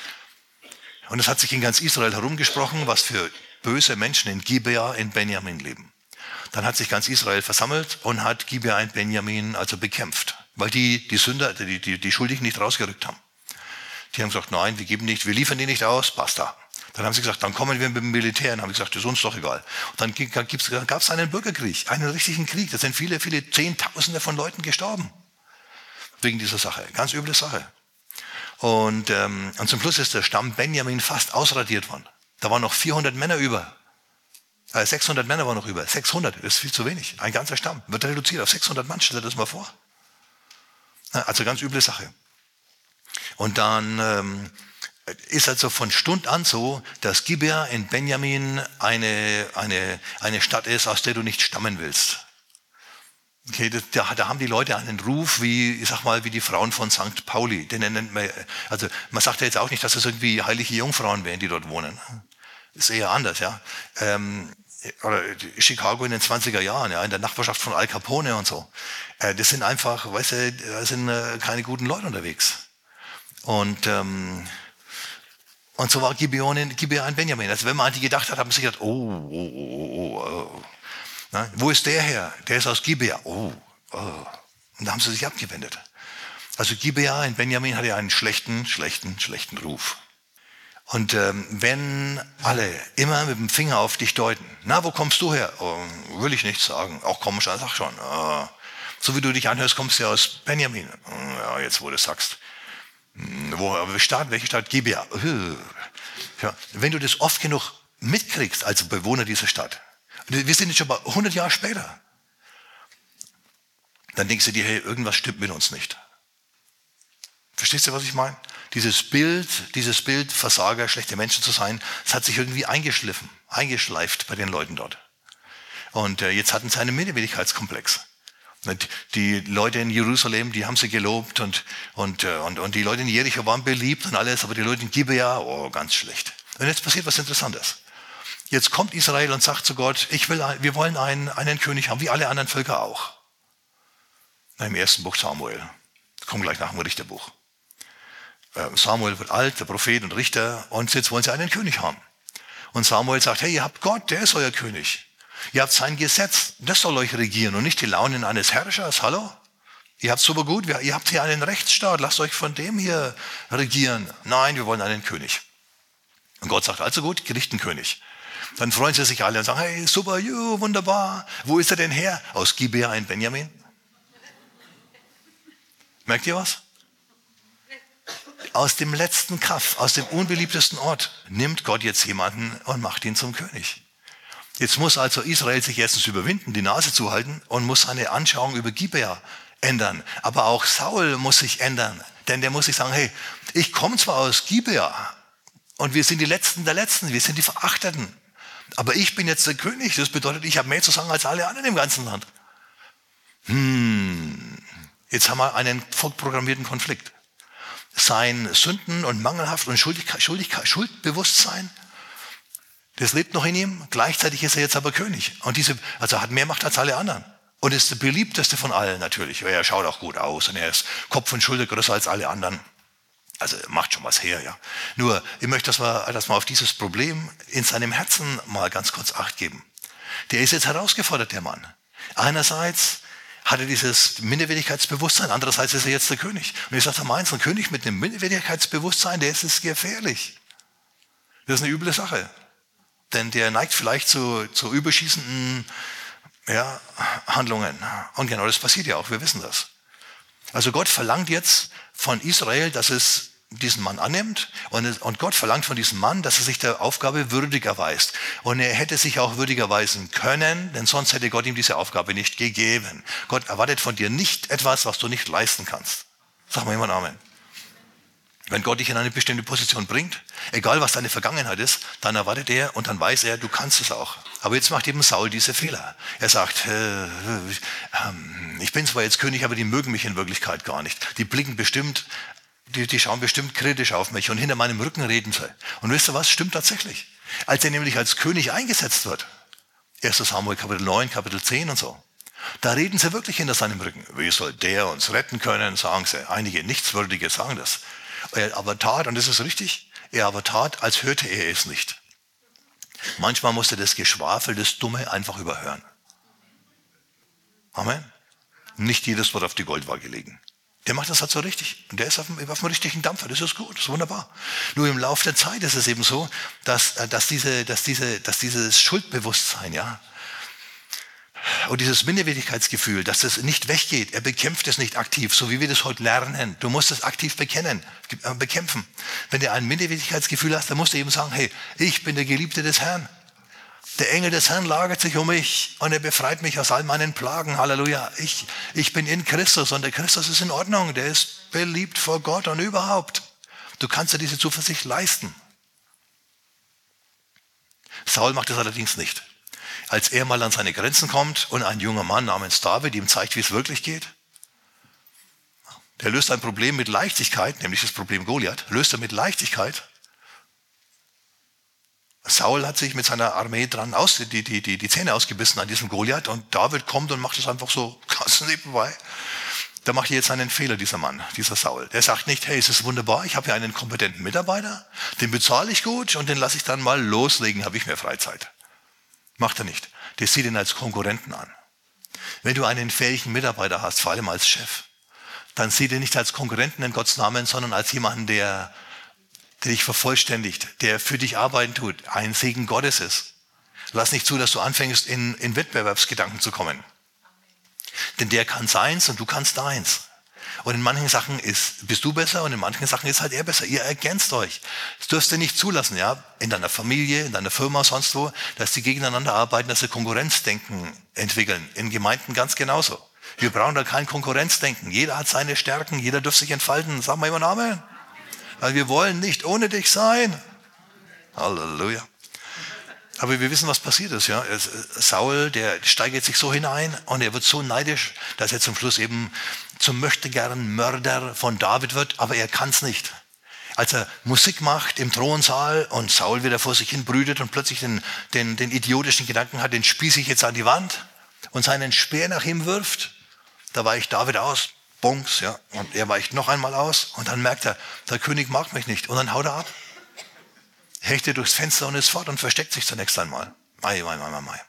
Und es hat sich in ganz Israel herumgesprochen, was für böse Menschen in Gibea in Benjamin leben. Dann hat sich ganz Israel versammelt und hat Gibea in Benjamin also bekämpft, weil die die Sünder, die, die, die Schuldigen nicht rausgerückt haben. Die haben gesagt, nein, wir geben nicht, wir liefern die nicht aus, basta. Dann haben sie gesagt, dann kommen wir mit dem Militär. Dann haben sie gesagt, das ist uns doch egal. Und dann gab es einen Bürgerkrieg, einen richtigen Krieg. Da sind viele, viele Zehntausende von Leuten gestorben. Wegen dieser Sache. Ganz üble Sache. Und, ähm, und zum Schluss ist der Stamm Benjamin fast ausradiert worden. Da waren noch vierhundert Männer über. Äh, sechshundert Männer waren noch über. sechshundert, das ist viel zu wenig. Ein ganzer Stamm wird reduziert auf sechshundert Mann. Stell dir das mal vor. Also ganz üble Sache. Und dann ähm, ist also von Stund an so, dass Gibea in Benjamin eine, eine, eine Stadt ist, aus der du nicht stammen willst. Okay, da, da haben die Leute einen Ruf wie, ich sag mal, wie die Frauen von Sankt Pauli. Den nennt man, also man sagt ja jetzt auch nicht, dass es irgendwie heilige Jungfrauen wären, die dort wohnen. Ist eher anders, ja. Ähm, oder Chicago in den zwanziger Jahren, ja, in der Nachbarschaft von Al Capone und so. Äh, das sind einfach, weißt du, da sind äh, keine guten Leute unterwegs. Und, ähm, und so war Gibeon in, Gibea in Benjamin. Also wenn man an die gedacht hat, haben sie gedacht, oh, oh, oh, oh, oh. Na, wo ist der her? Der ist aus Gibea. Oh, oh. Und da haben sie sich abgewendet. Also Gibea in Benjamin hatte einen schlechten, schlechten, schlechten Ruf. Und ähm, wenn alle immer mit dem Finger auf dich deuten, na, wo kommst du her? Oh, will ich nicht sagen. Auch komm schon, sag schon. Oh. So wie du dich anhörst, kommst du ja aus Benjamin. Ja, jetzt wo du es sagst. Wo Stadt, welche Stadt? Gibea. Ja, wenn du das oft genug mitkriegst als Bewohner dieser Stadt, wir sind jetzt schon mal hundert Jahre später, dann denkst du dir, hey, irgendwas stimmt mit uns nicht. Verstehst du, was ich meine? Dieses Bild, dieses Bild, Versager, schlechte Menschen zu sein, das hat sich irgendwie eingeschliffen, eingeschleift bei den Leuten dort. Und äh, jetzt hatten sie einen Minderwertigkeitskomplex. Und die Leute in Jerusalem, die haben sie gelobt und, und, und, und die Leute in Jericho waren beliebt und alles, aber die Leute in Gibea, oh, ganz schlecht. Und jetzt passiert was Interessantes. Jetzt kommt Israel und sagt zu Gott, ich will, wir wollen einen, einen König haben, wie alle anderen Völker auch. Na, im ersten Buch Samuel, das kommt gleich nach dem Richterbuch. Samuel wird alt, der Prophet und Richter, und jetzt wollen sie einen König haben. Und Samuel sagt, hey, ihr habt Gott, der ist euer König. Ihr habt sein Gesetz, das soll euch regieren und nicht die Launen eines Herrschers, hallo? Ihr habt super gut, ihr habt hier einen Rechtsstaat, lasst euch von dem hier regieren. Nein, wir wollen einen König. Und Gott sagt, also gut, kriegt einen König. Dann freuen sie sich alle und sagen, hey, super, juh, wunderbar. Wo ist er denn her? Aus Gibea in Benjamin. Merkt ihr was? Aus dem letzten Kaff, aus dem unbeliebtesten Ort, nimmt Gott jetzt jemanden und macht ihn zum König. Jetzt muss also Israel sich erstens überwinden, die Nase zuhalten und muss seine Anschauung über Gibea ändern. Aber auch Saul muss sich ändern, denn der muss sich sagen, hey, ich komme zwar aus Gibea und wir sind die Letzten der Letzten, wir sind die Verachteten. Aber ich bin jetzt der König, das bedeutet, ich habe mehr zu sagen als alle anderen im ganzen Land. Hm, jetzt haben wir einen vorprogrammierten Konflikt. Sein Sünden- und Mangelhaft- und Schuldigkeit, Schuldigkeit, Schuldbewusstsein, das lebt noch in ihm. Gleichzeitig ist er jetzt aber König. Und diese, also er hat mehr Macht als alle anderen. Und ist der beliebteste von allen natürlich. Er schaut auch gut aus und er ist Kopf und Schulter größer als alle anderen. Also er macht schon was her, ja. Nur, ich möchte, dass wir, dass wir auf dieses Problem in seinem Herzen mal ganz kurz Acht geben. Der ist jetzt herausgefordert, der Mann. Einerseits hat er dieses Minderwertigkeitsbewusstsein, andererseits ist er jetzt der König. Und ich sage, meins, ein König mit einem Minderwertigkeitsbewusstsein, der ist, ist gefährlich. Das ist eine üble Sache. Denn der neigt vielleicht zu, zu überschießenden ja, Handlungen. Und genau das passiert ja auch, wir wissen das. Also Gott verlangt jetzt von Israel, dass es diesen Mann annimmt und, es, und Gott verlangt von diesem Mann, dass er sich der Aufgabe würdig erweist. Und er hätte sich auch würdig erweisen können, denn sonst hätte Gott ihm diese Aufgabe nicht gegeben. Gott erwartet von dir nicht etwas, was du nicht leisten kannst. Sag mal jemand Amen. Wenn Gott dich in eine bestimmte Position bringt, egal was deine Vergangenheit ist, dann erwartet er und dann weiß er, du kannst es auch. Aber jetzt macht eben Saul diese Fehler. Er sagt, äh, äh, ich bin zwar jetzt König, aber die mögen mich in Wirklichkeit gar nicht. Die blicken bestimmt, die, die schauen bestimmt kritisch auf mich und hinter meinem Rücken reden sie. Und wisst ihr was, stimmt tatsächlich. Als er nämlich als König eingesetzt wird, erstes Samuel Kapitel neun, Kapitel zehn und so, da reden sie wirklich hinter seinem Rücken. Wie soll der uns retten können, sagen sie. Einige Nichtswürdige sagen das. Er aber tat, und das ist richtig, er aber tat, als hörte er es nicht. Manchmal musste das Geschwafel, das Dumme einfach überhören. Amen. Nicht jedes Wort auf die Goldwaage legen. Der macht das halt so richtig. Und der ist auf dem, auf dem richtigen Dampfer. Das ist gut, das ist wunderbar. Nur im Laufe der Zeit ist es eben so, dass, dass, diese, dass, diese, dass dieses Schuldbewusstsein, ja, und dieses Minderwertigkeitsgefühl, dass das nicht weggeht, er bekämpft es nicht aktiv, so wie wir das heute lernen. Du musst es aktiv bekennen, bekämpfen. Wenn du ein Minderwertigkeitsgefühl hast, dann musst du eben sagen, hey, ich bin der Geliebte des Herrn. Der Engel des Herrn lagert sich um mich und er befreit mich aus all meinen Plagen. Halleluja. Ich, ich bin in Christus und der Christus ist in Ordnung. Der ist beliebt vor Gott und überhaupt. Du kannst dir diese Zuversicht leisten. Saul macht das allerdings nicht. Als er mal an seine Grenzen kommt und ein junger Mann namens David ihm zeigt, wie es wirklich geht, der löst ein Problem mit Leichtigkeit, nämlich das Problem Goliath, löst er mit Leichtigkeit. Saul hat sich mit seiner Armee dran aus, die, die, die, die Zähne ausgebissen an diesem Goliath und David kommt und macht es einfach so ganz nebenbei. Da macht er jetzt einen Fehler, dieser Mann, dieser Saul. Der sagt nicht, hey, es ist wunderbar, ich habe hier einen kompetenten Mitarbeiter, den bezahle ich gut und den lasse ich dann mal loslegen, habe ich mehr Freizeit. Macht er nicht. Der sieht ihn als Konkurrenten an. Wenn du einen fähigen Mitarbeiter hast, vor allem als Chef, dann sieh ihn nicht als Konkurrenten in Gottes Namen, sondern als jemanden, der, der dich vervollständigt, der für dich arbeiten tut, ein Segen Gottes ist. Lass nicht zu, dass du anfängst, in, in Wettbewerbsgedanken zu kommen. Denn der kann seins und du kannst deins. Und in manchen Sachen ist, bist du besser und in manchen Sachen ist halt er besser. Ihr ergänzt euch. Das dürfst du nicht zulassen, ja, in deiner Familie, in deiner Firma, sonst wo, dass die gegeneinander arbeiten, dass sie Konkurrenzdenken entwickeln. In Gemeinden ganz genauso. Wir brauchen da kein Konkurrenzdenken. Jeder hat seine Stärken, jeder dürfte sich entfalten. Sag mal immer Amen. Weil wir wollen nicht ohne dich sein. Halleluja. Aber wir wissen, was passiert ist. Ja? Saul, der steigert sich so hinein und er wird so neidisch, dass er zum Schluss eben zum möchtegern Mörder von David wird, aber er kann es nicht. Als er Musik macht im Thronsaal und Saul wieder vor sich hin brütet und plötzlich den, den, den idiotischen Gedanken hat, den spieße ich jetzt an die Wand und seinen Speer nach ihm wirft, da weicht David aus, bunks, ja, und er weicht noch einmal aus und dann merkt er, der König mag mich nicht und dann haut er ab. Hechtet durchs Fenster und ist fort und versteckt sich zunächst einmal. Mai, mai, mai, mai, mai.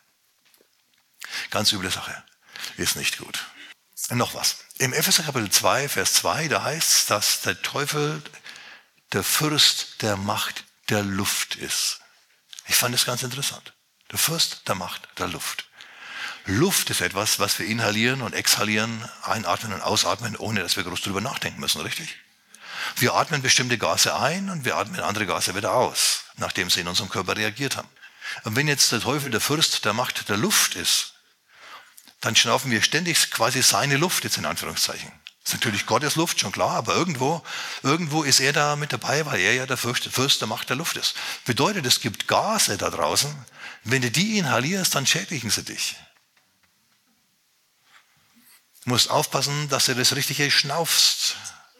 Ganz üble Sache. Ist nicht gut. Und noch was. Im Epheser Kapitel zwei, Vers zwei, da heißt es, dass der Teufel der Fürst der Macht der Luft ist. Ich fand das ganz interessant. Der Fürst der Macht der Luft. Luft ist etwas, was wir inhalieren und exhalieren, einatmen und ausatmen, ohne dass wir groß drüber nachdenken müssen, richtig? Wir atmen bestimmte Gase ein und wir atmen andere Gase wieder aus, nachdem sie in unserem Körper reagiert haben. Und wenn jetzt der Teufel der Fürst der Macht der Luft ist, dann schnaufen wir ständig quasi seine Luft, jetzt in Anführungszeichen. Das ist natürlich Gottes Luft, schon klar, aber irgendwo, irgendwo ist er da mit dabei, weil er ja der Fürst, Fürst der Macht der Luft ist. Bedeutet, es gibt Gase da draußen, wenn du die inhalierst, dann schädigen sie dich. Du musst aufpassen, dass du das Richtige schnaufst.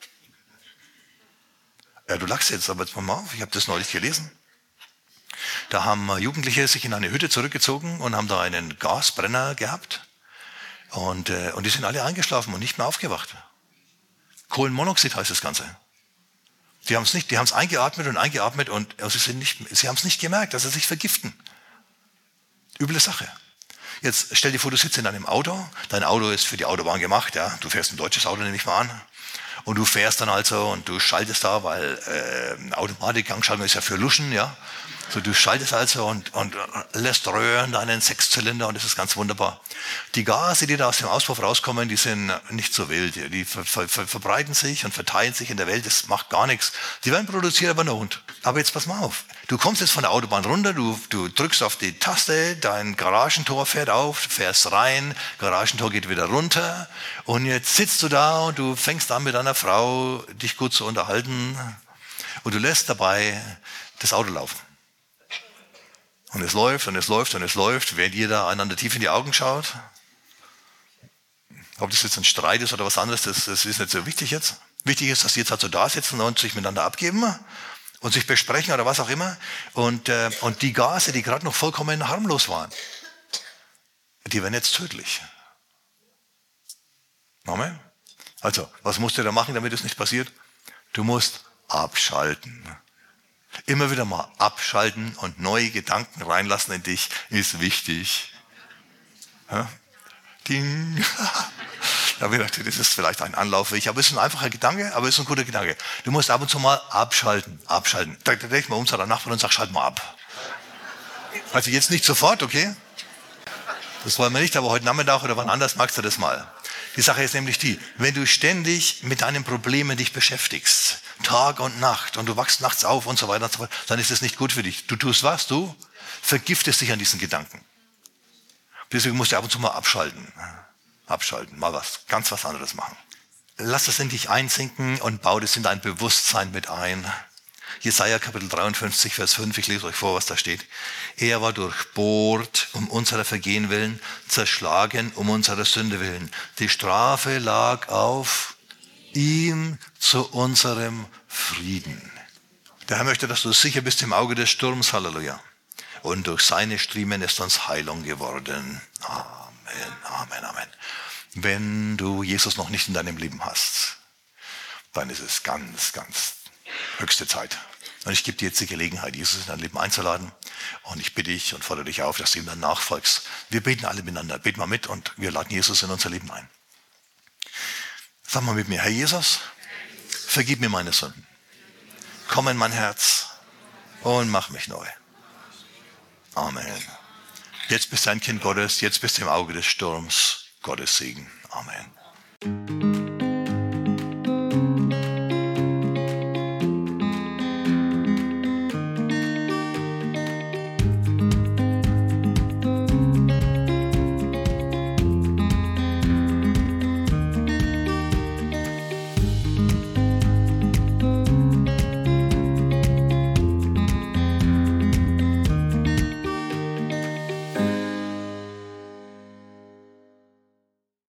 Ja, du lachst jetzt, aber jetzt mal auf, ich habe das neulich gelesen. Da haben Jugendliche sich in eine Hütte zurückgezogen und haben da einen Gasbrenner gehabt. Und, äh, und die sind alle eingeschlafen und nicht mehr aufgewacht. Kohlenmonoxid heißt das Ganze. Die haben es nicht, die haben es eingeatmet und eingeatmet und sie, sind nicht, sie haben es nicht gemerkt, dass sie sich vergiften. Üble Sache. Jetzt stell dir vor, du sitzt in einem Auto. Dein Auto ist für die Autobahn gemacht. Ja? Du fährst ein deutsches Auto, nehme ich mal an. Und du fährst dann also und du schaltest da, weil äh, Automatik-Gangschaltung ist ja für Luschen, ja. So, du schaltest also und, und lässt röhren deinen Sechszylinder und das ist ganz wunderbar. Die Gase, die da aus dem Auspuff rauskommen, die sind nicht so wild. Die ver ver ver verbreiten sich und verteilen sich in der Welt. Das macht gar nichts. Die werden produziert, aber nur Hund. Aber jetzt pass mal auf. Du kommst jetzt von der Autobahn runter, du, du drückst auf die Taste, dein Garagentor fährt auf, fährst rein, Garagentor geht wieder runter und jetzt sitzt du da und du fängst an mit deiner Frau, dich gut zu unterhalten und du lässt dabei das Auto laufen. Und es läuft und es läuft und es läuft, während ihr da einander tief in die Augen schaut. Ob das jetzt ein Streit ist oder was anderes, das, das ist nicht so wichtig jetzt. Wichtig ist, dass die jetzt halt so da sitzen und sich miteinander abgeben und sich besprechen oder was auch immer. Und, äh, und die Gase, die gerade noch vollkommen harmlos waren, die werden jetzt tödlich. Amen. Also, was musst du da machen, damit es nicht passiert? Du musst abschalten. Immer wieder mal abschalten und neue Gedanken reinlassen in dich ist wichtig. Ja? Ding. Da habe ich gedacht, das ist vielleicht ein Anlaufweg, aber es ist ein einfacher Gedanke, aber es ist ein guter Gedanke. Du musst ab und zu mal abschalten, abschalten. Da denk mal um zu deinem Nachbarn und sag, schalt mal ab. Also jetzt nicht sofort, okay? Das wollen wir nicht, aber heute Nachmittag oder wann anders magst du das mal. Die Sache ist nämlich die, wenn du ständig mit deinen Problemen dich beschäftigst, Tag und Nacht, und du wachst nachts auf und so weiter und so fort, dann ist das nicht gut für dich. Du tust was? Du vergiftest dich an diesen Gedanken. Deswegen musst du ab und zu mal abschalten. Abschalten, mal was, ganz was anderes machen. Lass das in dich einsinken und bau das in dein Bewusstsein mit ein. Jesaja Kapitel dreiundfünfzig, Vers fünf, ich lese euch vor, was da steht. Er war durchbohrt um unserer Vergehen willen, zerschlagen um unserer Sünde willen. Die Strafe lag auf ihm zu unserem Frieden. Der Herr möchte, dass du sicher bist im Auge des Sturms, Halleluja. Und durch seine Striemen ist uns Heilung geworden. Amen, Amen, Amen. Wenn du Jesus noch nicht in deinem Leben hast, dann ist es ganz, ganz höchste Zeit. Und ich gebe dir jetzt die Gelegenheit, Jesus in dein Leben einzuladen. Und ich bitte dich und fordere dich auf, dass du ihm dann nachfolgst. Wir beten alle miteinander. Beten mal mit und wir laden Jesus in unser Leben ein. Sag mal mit mir, Herr Jesus, vergib mir meine Sünden. Komm in mein Herz und mach mich neu. Amen. Jetzt bist du ein Kind Gottes, jetzt bist du im Auge des Sturms. Gottes Segen. Amen.